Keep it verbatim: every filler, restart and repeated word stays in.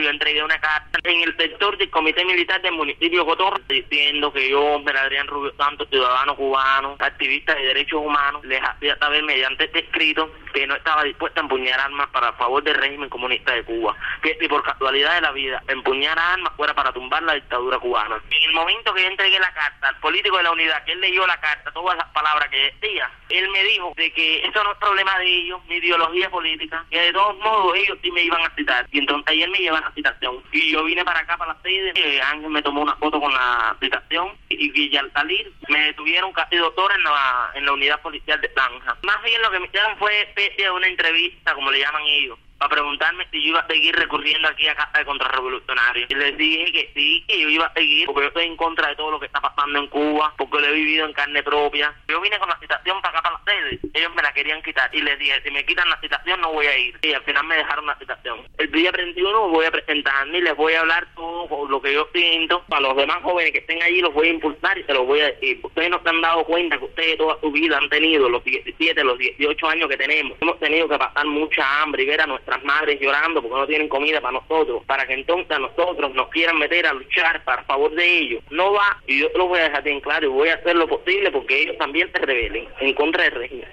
yo entregué una carta en el sector del Comité Militar del municipio de Cotorra diciendo que yo, Hombre Adrián Rubio Santos, ciudadano cubano, activista de derechos humanos, les hacía saber mediante este escrito que no estaba dispuesta a empuñar armas para favor del régimen comunista de Cuba, que si por casualidad de la vida empuñar armas fuera para tumbar la dictadura cubana. En el momento que yo entregué la carta al político de la unidad, que él leyó la carta, todas las palabras que decía, él me dijo de que eso no es problema de ellos, mi ideología política, que de todos modos ellos sí me iban a citar. Y entonces ayer me llevan a citación. Y yo vine para acá, para la sede, y Ángel me tomó una foto con la citación, y, y al salir me detuvieron casi dos horas en la, en la unidad policial de Zanja. Más bien lo que me hicieron fue especie de una entrevista, como le llaman ellos, para preguntarme si yo iba a seguir recurriendo aquí a casa de contrarrevolucionarios. Y les dije que sí, que yo iba a seguir, porque yo estoy en contra de todo lo que está pasando en Cuba, porque lo he vivido en carne propia. Yo vine con la citación para acá, para la sede. Ellos me la querían quitar. Y les dije, si me quitan la citación, no voy a ir. Y al final me dejaron la citación. El día treinta y uno voy a presentarme y les voy a hablar todo lo que yo siento. Para los demás jóvenes que estén allí, los voy a impulsar y se los voy a decir. Ustedes no se han dado cuenta que ustedes toda su vida han tenido, los diecisiete, los dieciocho años que tenemos, hemos tenido que pasar mucha hambre y ver a nuestras madres llorando porque no tienen comida para nosotros, para que entonces a nosotros nos quieran meter a luchar para favor de ellos. No va, y yo te lo voy a dejar bien claro, y voy a hacer lo posible porque ellos también se rebelen en contra del régimen.